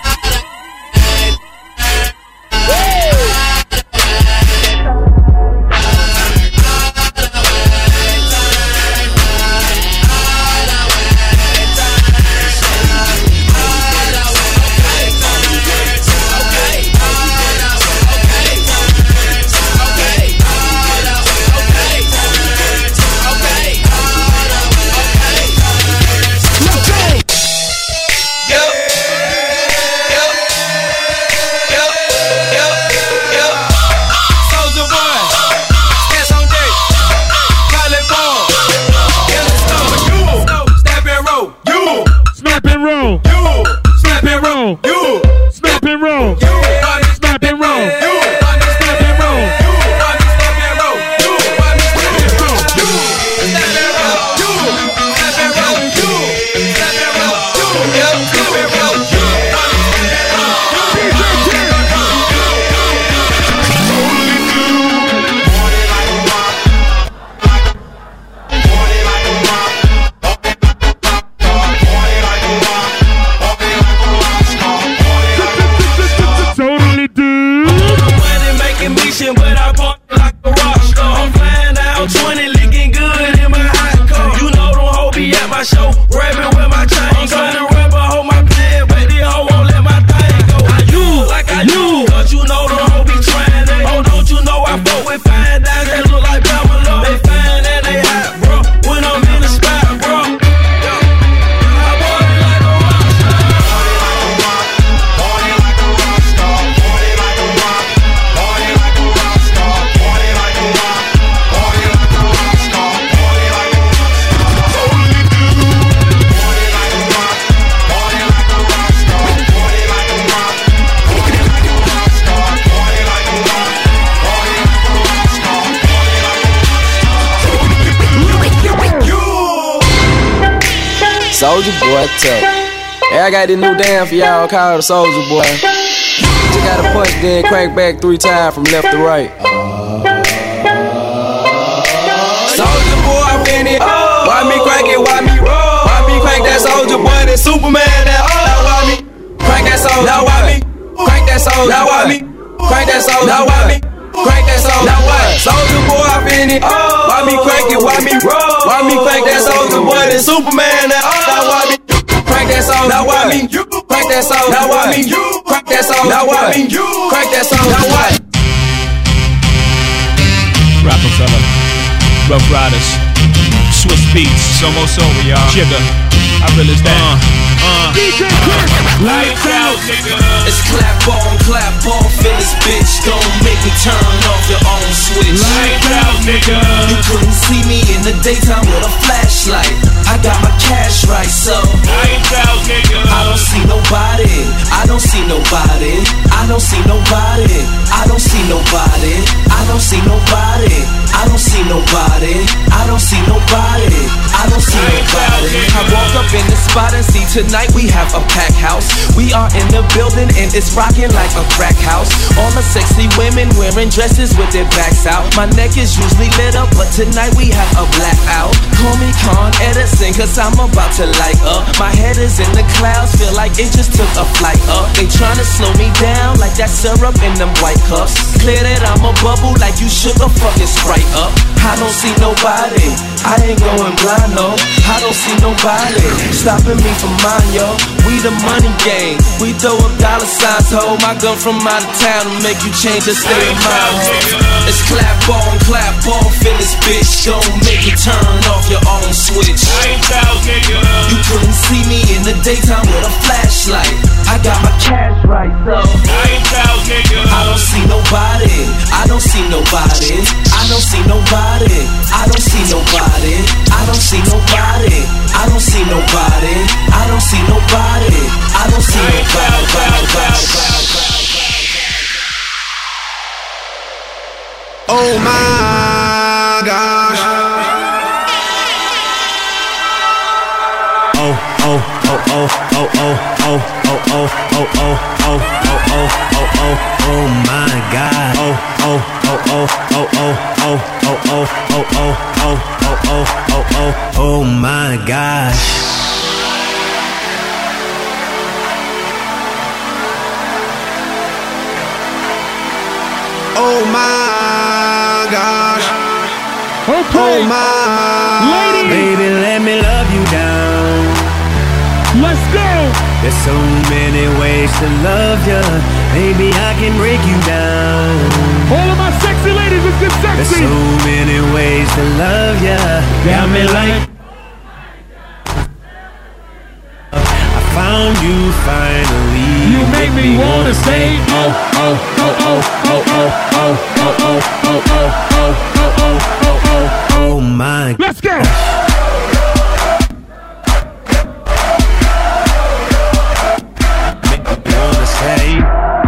Soulja Boy, tell. Hey, I got this new dance for y'all called the Soulja Boy. Just gotta punch, then crank back 3 times from left to right. Soulja Boy, I'm in it. Why me crank it? Why me roll? Why me crank that Soulja Boy? That Superman? That now why me crank that Soulja? Now why me crank that Soulja? Now why me crank that Soulja? Now why me crank that Soulja? Now what? Soulja Boy, I'm in it. Why me crank it? Why me roll? Why me crank that Soulja Boy? That Superman? That now why me crank that Soulja? Now why me crank that Soulja? Now why me crank that Soulja? Now why me crank that Soulja? Now what? Rockefeller, Rough Riders, Swiss beats. It's almost over, y'all. Jigga, how real is that? DJ Chris, lights out, nigga. It's clap on, feel this bitch. Don't make me turn off your own switch. Lights out, nigga. You couldn't see me in the daytime with a flashlight. I got my cash right, so lights out, nigga. I don't see nobody. I don't see nobody. I don't see nobody. I don't see nobody. I don't see nobody. I don't see nobody. I don't see nobody. I don't see nobody. I walk up in the spot and see tonight we have a packed house. We are in the building and it's rocking like a crack house. All the sexy women wearing dresses with their backs out. My neck is usually lit up, but tonight we have a blackout. Call me Con Edison, cause I'm about to light up. My head is in the clouds, feel like it just took a flight up. They tryna slow me down like that syrup in them white cups. Clear that I'm a bubble like you shook a fucking Sprite up. I don't see nobody, I ain't going blind, no. I don't see nobody stopping me from mine, yo. We the money gang, we throw up dollar signs, hold my gun from out of town and make you change your state of mind, ho. It's clap on, feel this bitch. Don't make you turn off your own switch. You couldn't see me in the daytime with a flashlight. I got my cash right, so I don't see nobody. I don't see nobody. I don't see nobody. I don't see nobody. I don't see nobody. I don't see nobody. I don't see nobody. I don't see nobody. Oh my gosh. Oh, oh, oh, oh, oh, oh, oh, oh, oh, oh, oh, oh, oh, oh, oh, oh my God. Oh, oh, oh, oh, oh, oh, oh, oh, oh, oh, oh, oh, oh, oh, oh, oh my gosh. Oh my gosh. Okay. Oh my. Ladies. Baby, let me love you down. Let's go. There's so many ways to love you. Baby, I can break you down. All of my sexy ladies, let's get sexy. There's so many ways to love you. Got me like I found you finally. You make me wanna say oh, oh, oh, oh, oh, oh, oh, oh, oh, oh, oh, oh, oh, oh, oh, oh my. Let's go. Wanna say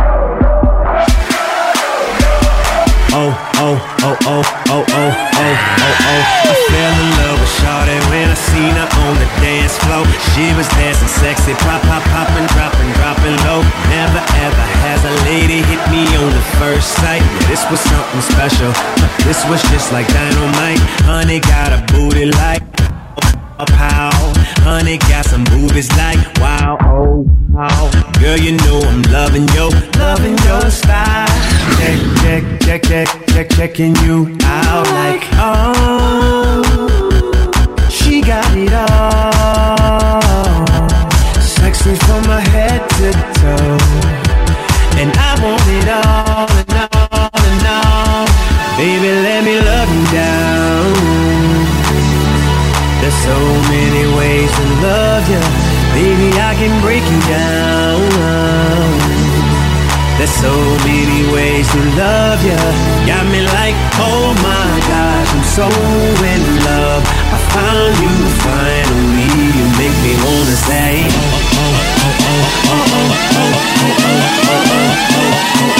oh, oh, oh, oh, oh, oh, oh, oh, oh. I fell in love with Shawty when I seen her on the dance floor. She was dancing sexy, pop, pop, popping, dropping, dropping low. Never ever has a lady hit me on the first sight. Yeah, this was something special. This was just like dynamite. Honey got a booty like a pow. Honey got some boobies like wow, oh, wow. Girl, you know I'm loving your style. Checking you out like oh, she got it all. Sexy from my head to toe, and I want it all and all and all. Baby, let me love you down. There's so many ways to love you. Baby, I can break you down. There's so many ways to love you. Got me like, oh my gosh, I'm so in love. I found you finally. You make me wanna say oh, oh, oh, oh, oh, oh, oh, oh, oh, oh, oh,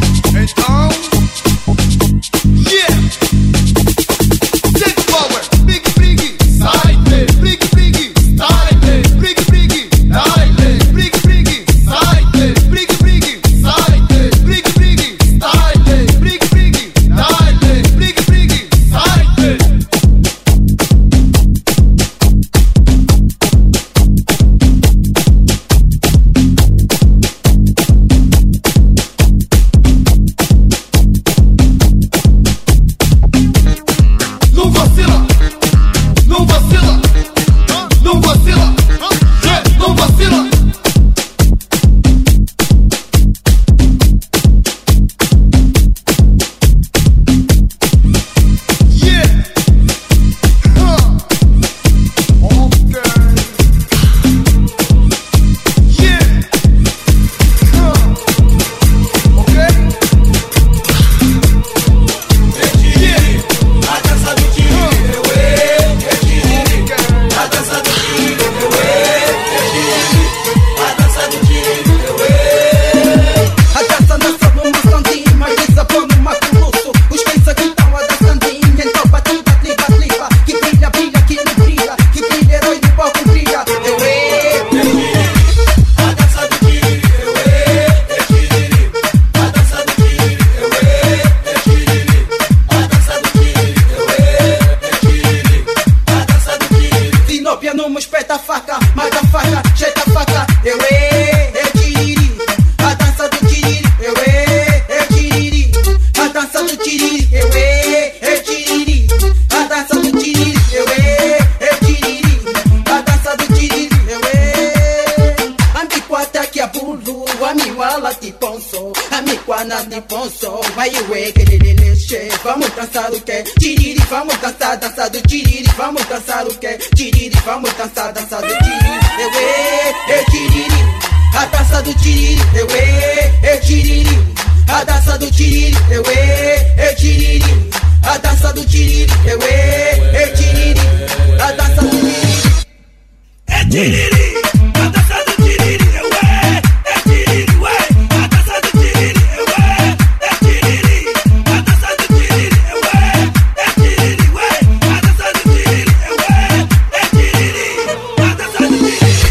dançar o que? Tiriri, vamos dançar, dançar do tiriri, vamos dançar o que? Tiriri, vamos dançar, dançar do tiriri, eu tiriri, a dança do tiriri, eu tiriri, a dança do tiriri, eu tiriri, a dança do tiriri, eu tiriri, a dança do tiriri, é tiriri, a dança do tiriri, é tiriri, a dança do tiriri, é tiriri, a dança do tiriri, é tiriri, a dança do tiriri, é tiriri, a dança do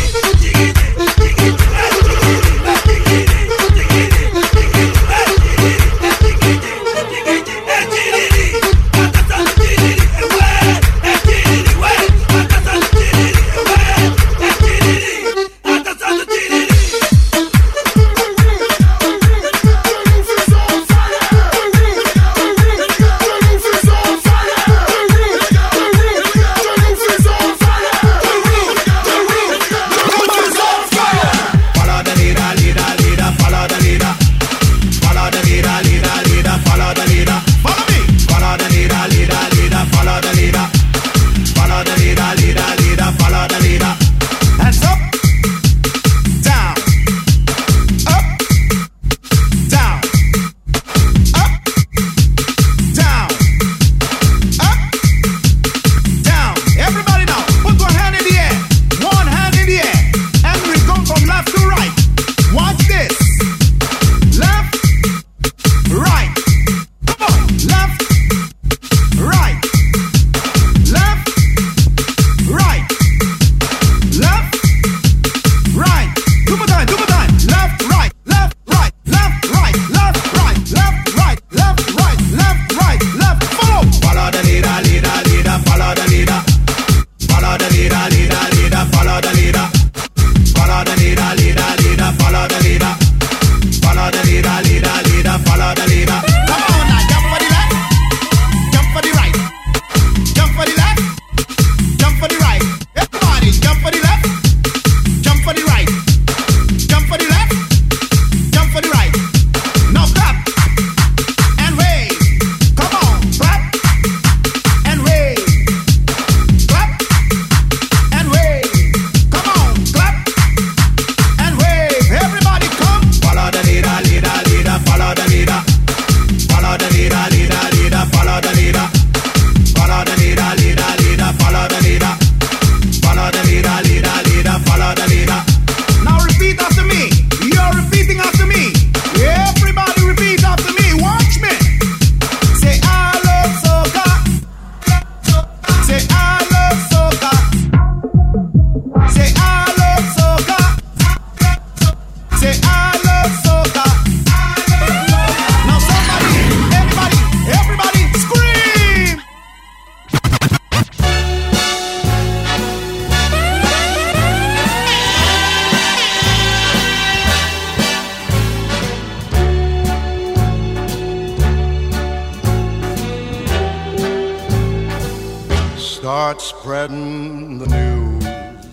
Start spreading the news.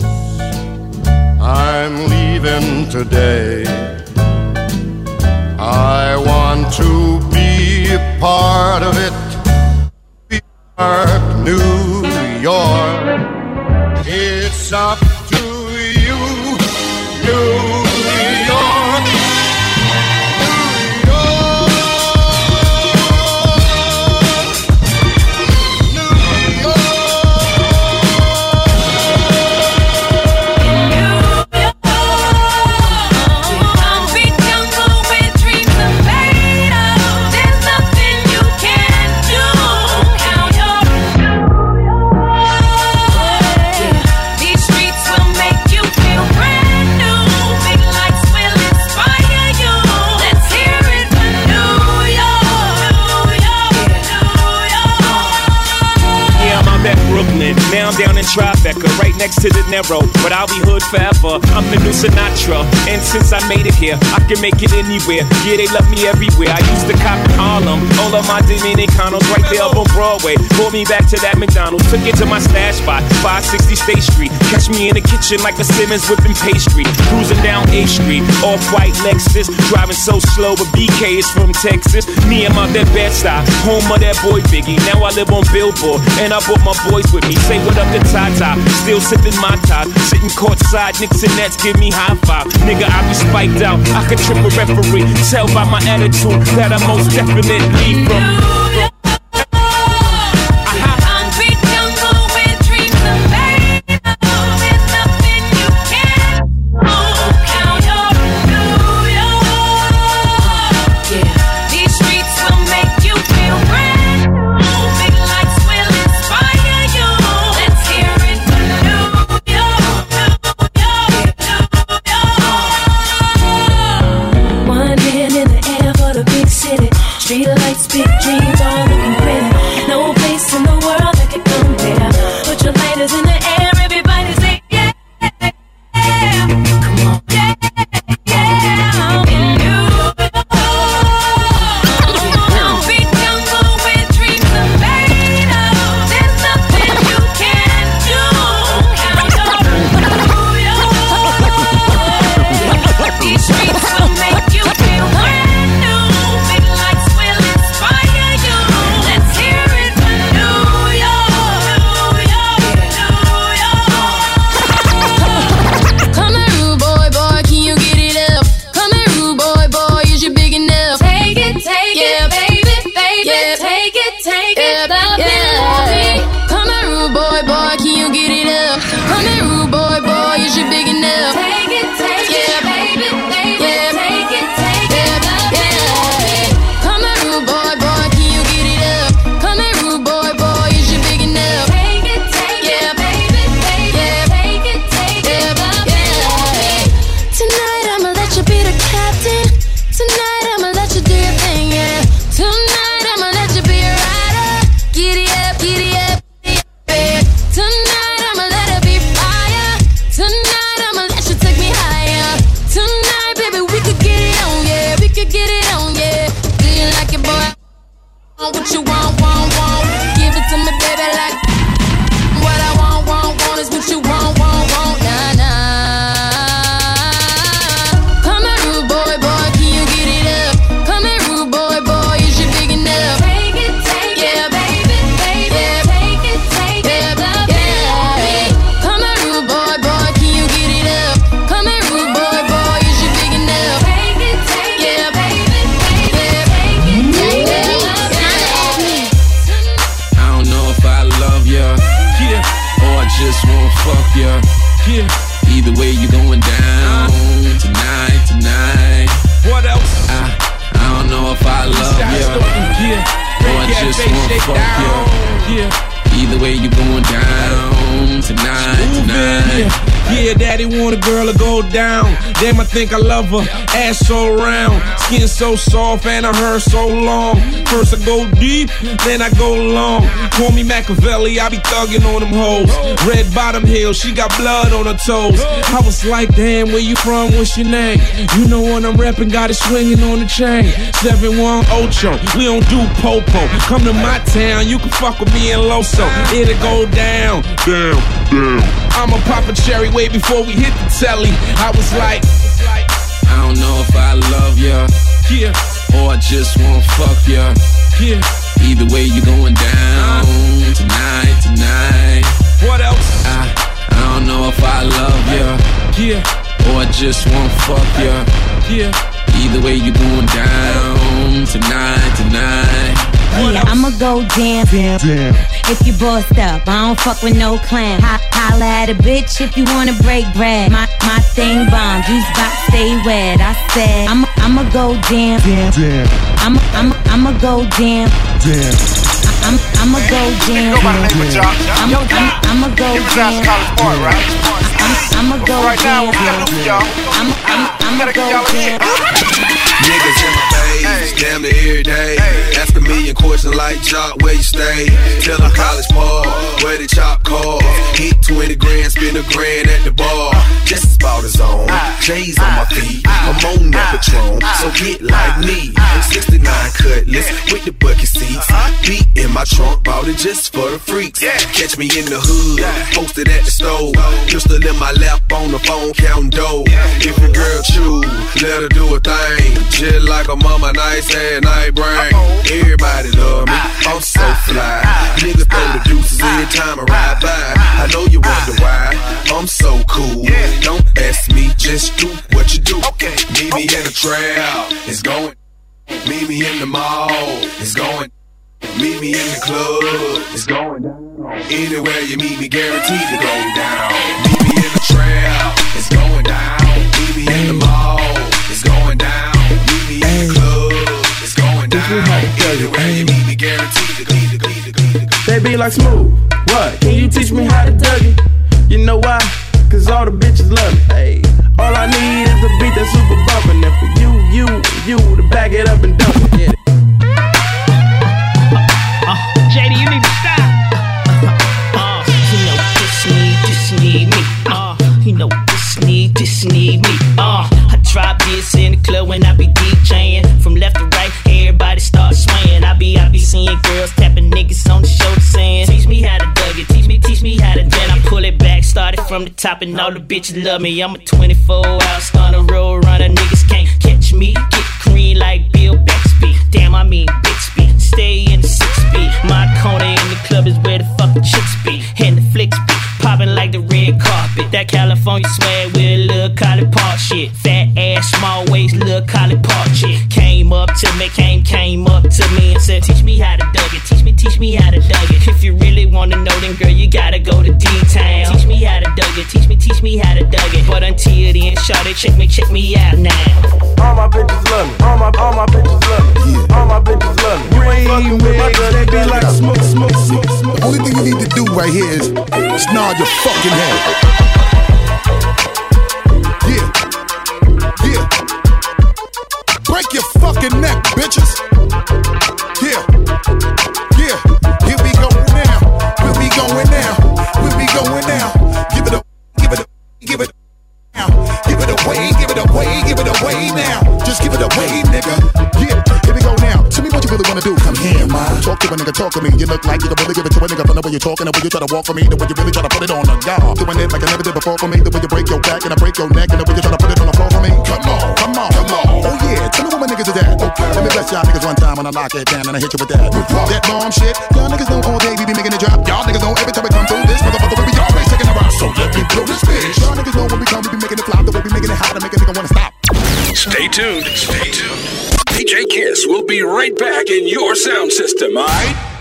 I'm leaving today. I want to be a part of it. Be part of New York. It's up to you, New York. These streets will Brooklyn. Now I'm down in Tribeca, right next to the Narrow. But I'll be hood forever. I'm the new Sinatra. And since I made it here, I can make it anywhere. Yeah, they love me everywhere. I used to cop in Harlem. All of my Dominicanos right there up on Broadway. Pulled me back to that McDonald's. Took it to my stash spot, 560 State Street. Catch me in the kitchen like a Simmons whipping pastry. Cruising down A Street, off-white Lexus. Driving so slow, but BK is from Texas. Me, I'm out that Bed-Stuy, home of that boy Biggie. Now I live on Billboard, and I brought my boys with me. Say what up to Tata, still sipping my top. Sitting courtside, Knicks and Nets give me high five. Nigga, I be spiked out, I could trip a referee. Tell by my attitude that I most definitely from. Damn, I think I love her. Ass so round, skin so soft, and her hair so long. First I go deep, then I go long. Call me Machiavelli, I be thugging on them hoes. Red Bottom Hill, she got blood on her toes. I was like, damn, where you from? What's your name? You know when I'm rapping, got it swinging on the chain. 7-1 Ocho, we don't do popo. Come to my town, you can fuck with me in Loso. It'll go down, damn, damn. I'ma pop a cherry way before we hit the telly. I was like, I don't know if I love ya, yeah, or I just wanna fuck ya, yeah. Either way, you going down tonight, tonight. What else? I don't know if I love ya, yeah, or I just wanna fuck ya, yeah. Either way, you going down tonight, tonight. Yeah, I'ma go damn, if you bossed up, I don't fuck with no clam. Holla at a bitch if you wanna break bread. My thing bomb, juice box stay wet. I said I'ma go damn, I'ma go damn, I'ma go damn, I'ma go damn, I'ma go damn, I'ma go damn. Niggas in my face, damn near every day. Ask a million questions like Jock, where you stay? Tell them college ball, where the chop call. Hit 20 grand, spend $1 grand at the bar. Just about his own. J's on my feet, I'm on that Patron, so get like me. 69 Cutlass with the bucket seats. Beat in my trunk, bought it just for the freaks. Catch me in the hood, posted at the stove. Pistol in my lap on the phone, counting dough. If your girl chew, let her do a thing. Just like a mama, nice and night brain. Everybody love me, I'm so fly. Niggas throw the deuces every time I ride by. I know you wonder why, I'm so cool. Don't ask me, just do what you do. Meet me in the trail, it's going. Meet me in the mall, it's going. Meet me in the club, it's going down. Anywhere you meet me, guaranteed to go down. Meet me in the trail, it's going down. Meet me in the mall, it's going down. Meet me in the club, it's going down. Anywhere you meet me, guaranteed to go. They be like, Smooth, what? Can you teach me how to Dougie? You know why? Cause all the bitches love me. Hey, all I need is a beat that's super bumpin'. And for you to back it up and dump it. Get it. JD, you need to stop. You know this need me. You know this need me. I drop this in the club when I be DJing. From left to right, everybody start swaying. I be seeing girls tapping niggas on the shoulder saying, teach me how to dug it, teach me how to. Then I pull it back, started from the top, and all the bitches love me. I'm a 24-hour stunner, road runner. Niggas can't catch me. Get green like Bill Bixby. Damn, I mean Bixby. Stay in the 6-speed. My corner in the club is where the fucking chicks be. And the flicks be popping like the red carpet. That California swag with a little College Park shit. Fat ass, small waist, little College Park shit. Came up to me and said, teach me how to dug it. Teach me how to dug it. If you really wanna know, then girl, you gotta go to D-Town. Teach me how to dug it. Teach me how to dug it. But until then, shawty, check me out now. All my bitches love me. All my bitches love me. Yeah. All my bitches love me. You ain't fucking with my girl, they be like smoke. The only thing you need to do right here is nod your fucking head. Yeah. Break your fucking neck, bitches. Yeah. Here we go now. We'll be going now. Give it away now. Just give it away, nigga. Yeah, here we go now. Tell me what you really wanna do. Come here, man. Talk to a nigga, talk to me. You look like you can really give it to a nigga from the way you're talking, the way you try to walk for me, the way you really try to put it on the guard. Doing it like I never did before for me, the way you break your back and I break your neck, and the way you try to put it on the floor for me. Come on. Oh yeah, tell me what my niggas is at. Okay. Let me bless y'all niggas one time when I lock it down and I hit you with that. That bomb shit. Y'all niggas know all day we be making it drop. Y'all niggas know every time we come through this motherfucker we be always taking a rock. So let me blow this bitch. Y'all niggas know when we come we be making it flop, the way we making it hot to make a nigga wanna stop. Stay tuned. DJ Kiss will be right back in your sound system, alright?